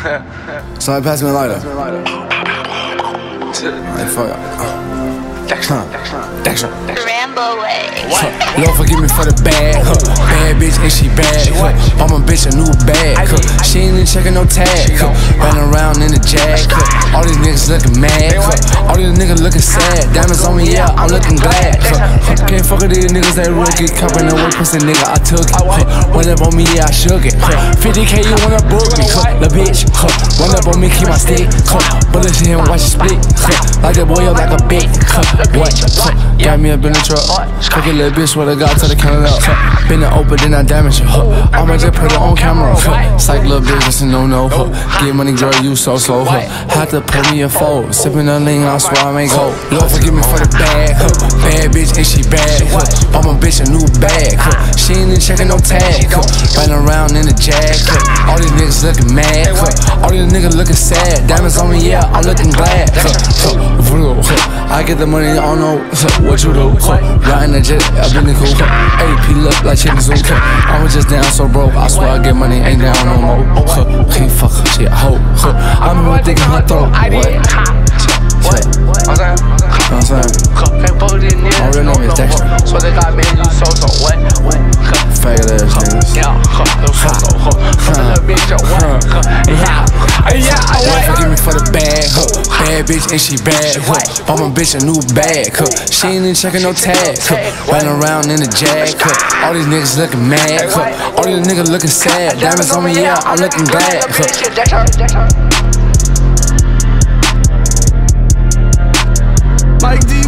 Somebody pass me a lighter. Hey, fuck it. Dexter. Rambo way. Lord forgive me for the bag. Bad bitch and she bad. Bought my bitch a new bag. She ain't even checking no tag. Running around in the jag. All these niggas looking mad. All these niggas looking sad. Diamonds on me, yeah, I'm looking glad. Can't fuck with these niggas that rookie. Copping the work pussy nigga, I took it. Run up on me, yeah, I shook it. 50K, you wanna book me? The bitch. Run up on me, keep my stick. Bullets in him, watch it split. Like that boy up like a big. What? Got me up in the truck. Cook a little bitch with a guy to the counter up. Been it open, then I damage her. I'ma just put it on camera. Psych little bitch, that's a no-no. Get money, girl, you so slow. Had to put me a fold. Sippin' a lean, I swear I may go. Lord forgive me for the bag. Bad bitch and she bad. Bought my bitch a new bag. She ain't even checking no tag. Running around in the jag. All these niggas looking mad. All these niggas looking sad. Diamonds on me, yeah, I'm looking glad. I get the money, I don't know what you do. Riding the jet, I've been the coupe. AP look like chicken soup. I was just down so broke, I swear I get money, ain't down no more. Can't fuck her shit, hoe. I'm even thinking her throat. What? I'm saying? My real name is Dexter. So they got me, you so what? Faggot ass niggas. Lord forgive me for the bag. Bad bitch and she bad. Bought my bitch a new bag. She ain't even checking no tag. Running around in the jag. All these niggas looking mad. All these niggas looking sad. Diamonds on me, yeah, I'm looking glad. Mike D.